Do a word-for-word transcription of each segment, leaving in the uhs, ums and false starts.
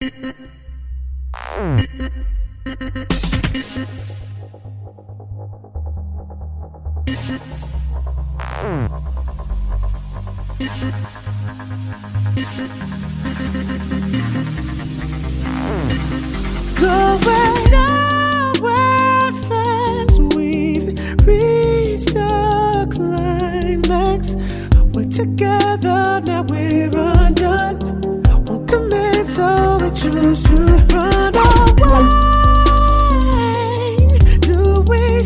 Going nowhere fast, we've reached the climax. We're together, now we're undone. Won't commit, so we choose to run away. Do we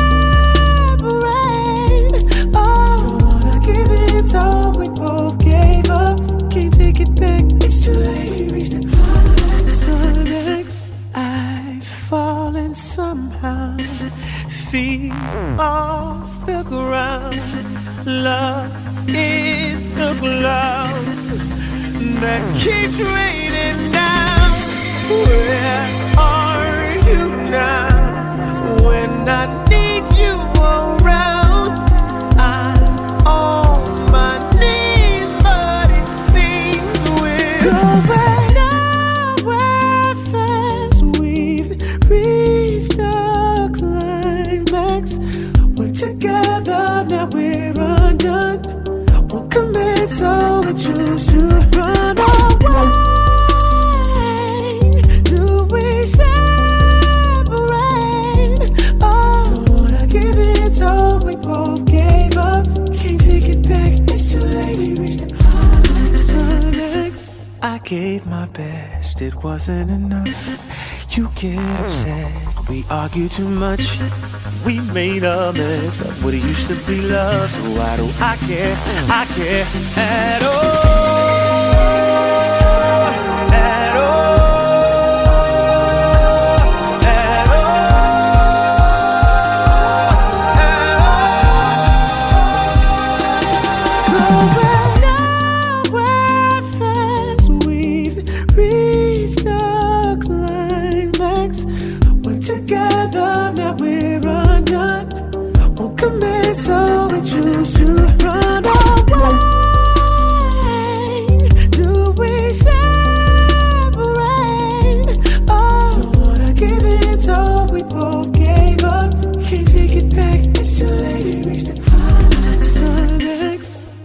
separate? Oh, don't wanna give it, so we both gave up. Can't take it back, it's too late, we reached the climax. Climax. I've fallen somehow, feet off the ground. Love is the cloud that keeps raining down. Where are you now? When I need you around, I'm on my knees, but it seems we're going nowhere fast. We've reached the climax. We're together, now we're undone. Won't commit, so we choose to run away. Do we separate? Oh, don't wanna give it, so we both gave up. Can't take it back, it's too late, we reached the climax. I gave my best, it wasn't enough. You get upset, we argue too much. We made a mess of what it used to be love. So why do I care? I care at all. At all. At all. Going nowhere fast. We've reached the climax. We're together, now we're undone. Won't commit, so we choose to run away. Do we separate? Oh, don't wanna give it, so we both gave up. Can't take it back, it's too late, we reached the climax. Climax.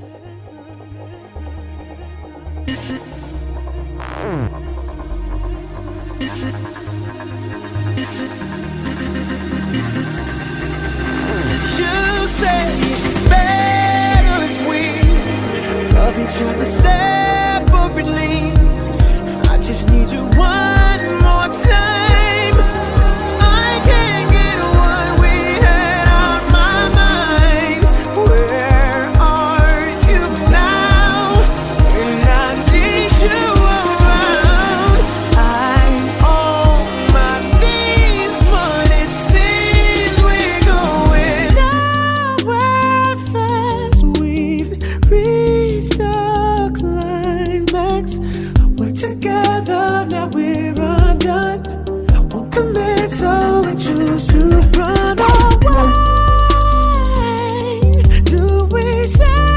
You say it's better if we love each other separately. I just need you one more time. I can't get what we had on my mind. Where are you now? And I need you around. I'm on my knees, but it seems we're going nowhere fast. We've reached the climax. We're together, now we're undone. Won't commit, so we choose to run away. Do we say